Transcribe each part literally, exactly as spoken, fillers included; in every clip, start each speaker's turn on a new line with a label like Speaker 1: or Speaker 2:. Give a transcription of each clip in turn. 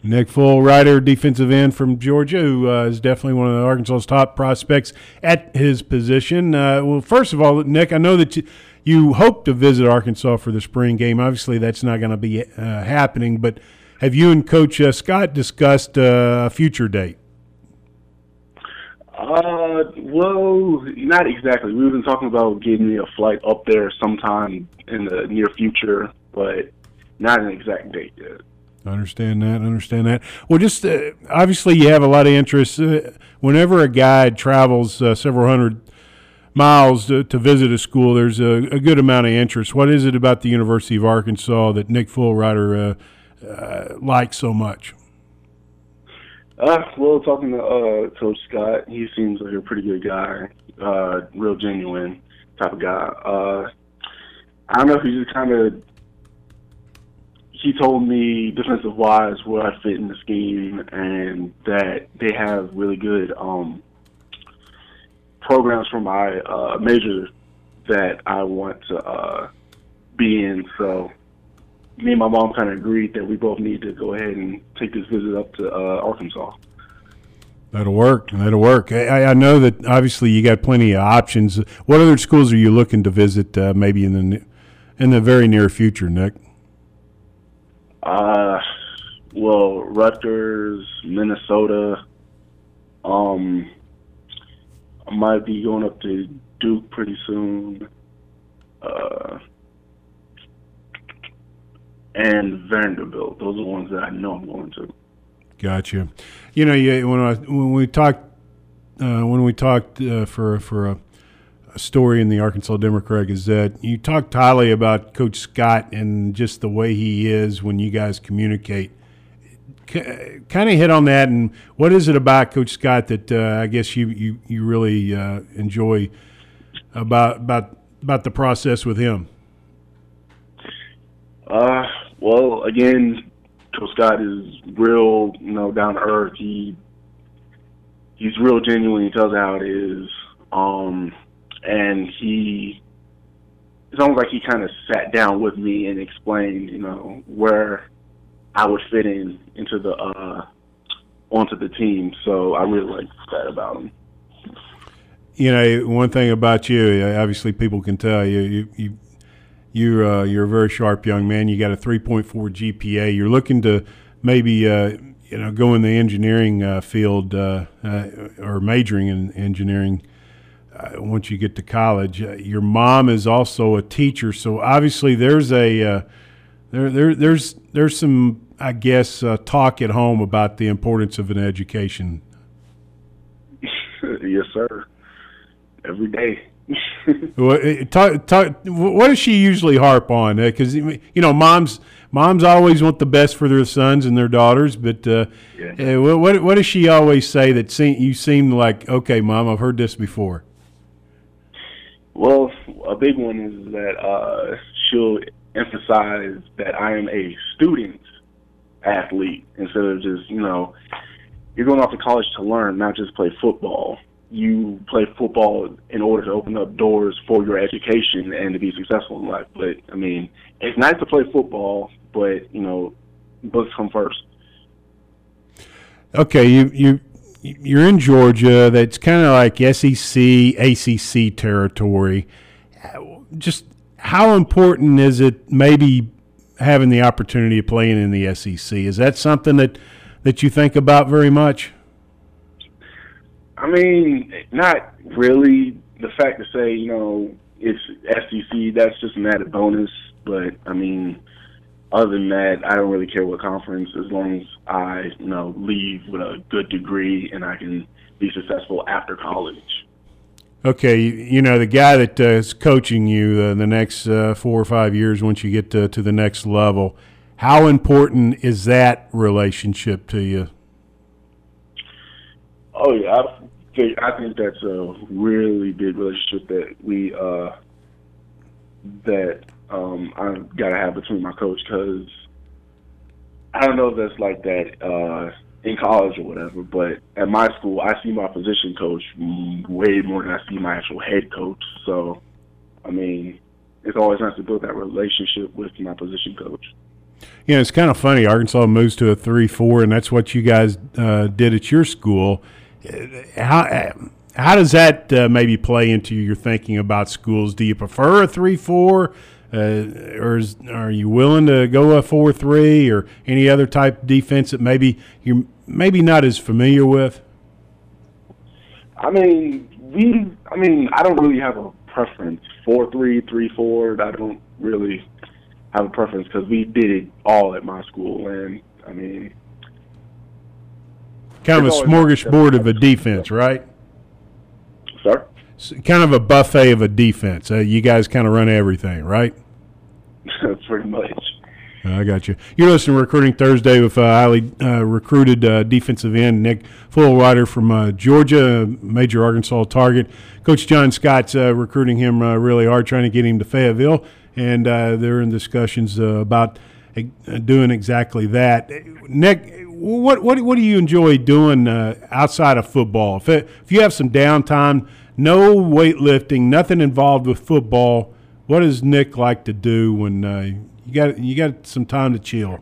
Speaker 1: Nick Fullrider, defensive end from Georgia, who uh, is definitely one of the Arkansas's top prospects at his position. Uh, well, first of all, Nick, I know that you, you hope to visit Arkansas for the spring game. Obviously, that's not going to be uh, happening, but have you and Coach uh, Scott discussed uh, a future date?
Speaker 2: Uh, well, not exactly. We've been talking about getting me a flight up there sometime in the near future, but not an exact date yet.
Speaker 1: Understand that, understand that. Well, just uh, obviously you have a lot of interest. Uh, whenever a guide travels uh, several hundred miles to, to visit a school, there's a, a good amount of interest. What is it about the University of Arkansas that Nick Fullrider uh, uh, likes so much?
Speaker 2: Uh, well, talking to uh, Coach Scott, he seems like a pretty good guy, uh, real genuine type of guy. Uh, I don't know if he just kind of he told me defensive-wise where I fit in the scheme and that they have really good um, programs for my uh, major that I want to uh, be in. So me and my mom kind of agreed that we both need to go ahead and take this visit up to uh, Arkansas.
Speaker 1: That'll work. That'll work. I, I know that obviously you got plenty of options. What other schools are you looking to visit uh, maybe in the in the very near future, Nick?
Speaker 2: Uh, well, Rutgers, Minnesota. Um, I might be going up to Duke pretty soon. Uh, and Vanderbilt. Those are the ones that I know I'm going to.
Speaker 1: Gotcha. You know, you, when I when we talked uh, when we talked uh, for for a, a story in the Arkansas Democrat Gazette, you talked highly about Coach Scott and just the way he is when you guys communicate. C- kind of hit on that, and what is it about Coach Scott that uh, I guess you you you really uh, enjoy about about about the process with him?
Speaker 2: Uh, well, again, Coach Scott is real, you know, down to earth. He he's real genuine. He tells it how it is, um, and he it's almost like he kind of sat down with me and explained, you know, where I would fit in into the uh, onto the team. So I really like that about him.
Speaker 1: You know, one thing about you, obviously, people can tell you you. you You're uh, you're a very sharp young man. You got a three point four G P A. You're looking to maybe uh, you know go in the engineering uh, field uh, uh, or majoring in engineering uh, once you get to college. Uh, your mom is also a teacher, so obviously there's a uh, there there there's there's some I guess uh, talk at home about the importance of an education.
Speaker 2: Yes, sir. Every day.
Speaker 1: talk, talk, what does she usually harp on? Because uh, you know, moms moms always want the best for their sons and their daughters. But uh,
Speaker 2: yeah.
Speaker 1: uh, what what does she always say that seem, you seem like? Okay, Mom, I've heard this before.
Speaker 2: Well, a big one is that uh, she'll emphasize that I am a student athlete instead of just, you know, you're going off to college to learn, not just play football. You play football in order to open up doors for your education and to be successful in life. But, I mean, it's nice to play football, but, you know, books come first.
Speaker 1: Okay, you, you, you're in Georgia. That's kind of like S E C, A C C territory. Just how important is it maybe having the opportunity of playing in the S E C? Is that something that, that you think about very much?
Speaker 2: I mean, not really. The fact to say, you know, it's S E C, that's just an added bonus. But, I mean, other than that, I don't really care what conference as long as I, you know, leave with a good degree and I can be successful after college.
Speaker 1: Okay, you know, the guy that uh, is coaching you uh, the next uh, four or five years once you get to, to the next level, how important is that relationship to you?
Speaker 2: Oh, yeah, I think, I think that's a really big relationship that we uh, that um, I've got to have between my coach, because I don't know if that's like that uh, in college or whatever, but at my school, I see my position coach way more than I see my actual head coach. So, I mean, it's always nice to build that relationship with my position coach.
Speaker 1: You know, it's kind of funny. Arkansas moves to a three four, and that's what you guys uh, did at your school. How how does that uh, maybe play into your thinking about schools? Do you prefer a three four, uh, or is, are you willing to go a four three, or any other type of defense that maybe you're maybe not as familiar with?
Speaker 2: I mean, we. I mean, I don't really have a preference. Four three, three four. I don't really have a preference because we did it all at my school, and I mean,
Speaker 1: kind of a smorgasbord of a defense, right?
Speaker 2: Sir?
Speaker 1: Kind of a buffet of a defense. Uh, you guys kind of run everything, right?
Speaker 2: Pretty much.
Speaker 1: I got you. You're listening to Recruiting Thursday with uh, highly uh, recruited uh, defensive end Nick Fullwider from uh, Georgia, major Arkansas target. Coach John Scott's uh, recruiting him uh, really hard, trying to get him to Fayetteville, and uh, they're in discussions uh, about uh, doing exactly that. Nick, what what what do you enjoy doing uh, outside of football? If, it, if you have some downtime, no weightlifting, nothing involved with football, what does Nick like to do when uh, you got you got some time to chill?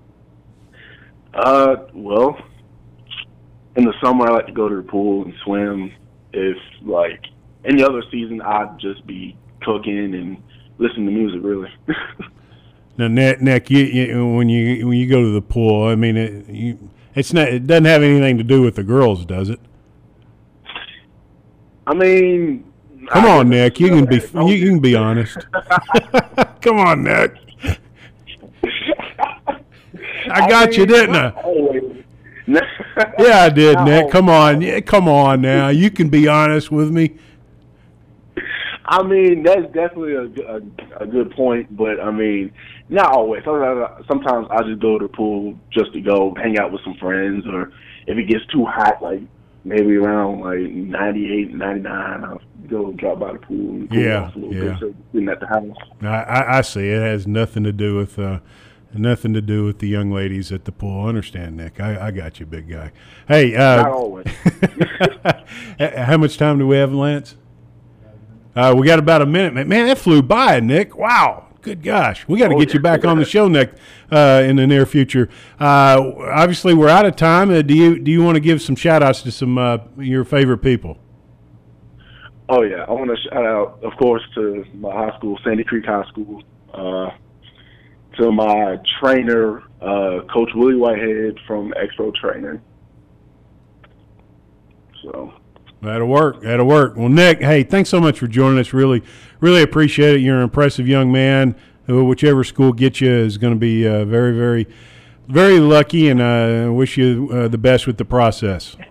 Speaker 2: Uh, well, in the summer I like to go to the pool and swim. If like any other season, I'd just be cooking and listening to music. Really.
Speaker 1: Now, Nick, Nick you, you, when you when you go to the pool, I mean, it, you, it's not. It doesn't have anything to do with the girls, does it?
Speaker 2: I mean,
Speaker 1: come
Speaker 2: I
Speaker 1: on, Nick. You can be you, you can be honest. Come on, Nick. I got I mean, you, didn't I? Yeah, I did, Nick. Come on, yeah, come on now. You can be honest with me.
Speaker 2: I mean, that's definitely a, a, a good point, but I mean, not always. Sometimes, sometimes I just go to the pool just to go hang out with some friends, or if it gets too hot, like maybe around like ninety-eight, ninety-nine, I'll go drop by the pool and cool
Speaker 1: yeah,
Speaker 2: off a little
Speaker 1: yeah.
Speaker 2: bit, so being at the house.
Speaker 1: I, I, I see. It has nothing to do with uh, nothing to do with the young ladies at the pool. I understand, Nick. I, I got you, big guy. Hey, uh,
Speaker 2: not always.
Speaker 1: How much time do we have, Lance? Uh, we got about a minute, man. Man, that flew by, Nick. Wow. Good gosh. We got to
Speaker 2: oh,
Speaker 1: get
Speaker 2: yeah.
Speaker 1: you back on the show, Nick, uh, in the near future. Uh, obviously, we're out of time. Uh, do you do you want to give some shout-outs to some uh, your favorite people?
Speaker 2: Oh, yeah. I want to shout out, of course, to my high school, Sandy Creek High School, uh, to my trainer, uh, Coach Willie Whitehead from X-Pro Training. So...
Speaker 1: That'll work. That'll work. Well, Nick, hey, thanks so much for joining us. Really, really appreciate it. You're an impressive young man. Whichever school gets you is going to be uh, very, very, very lucky, and I uh, wish you uh, the best with the process.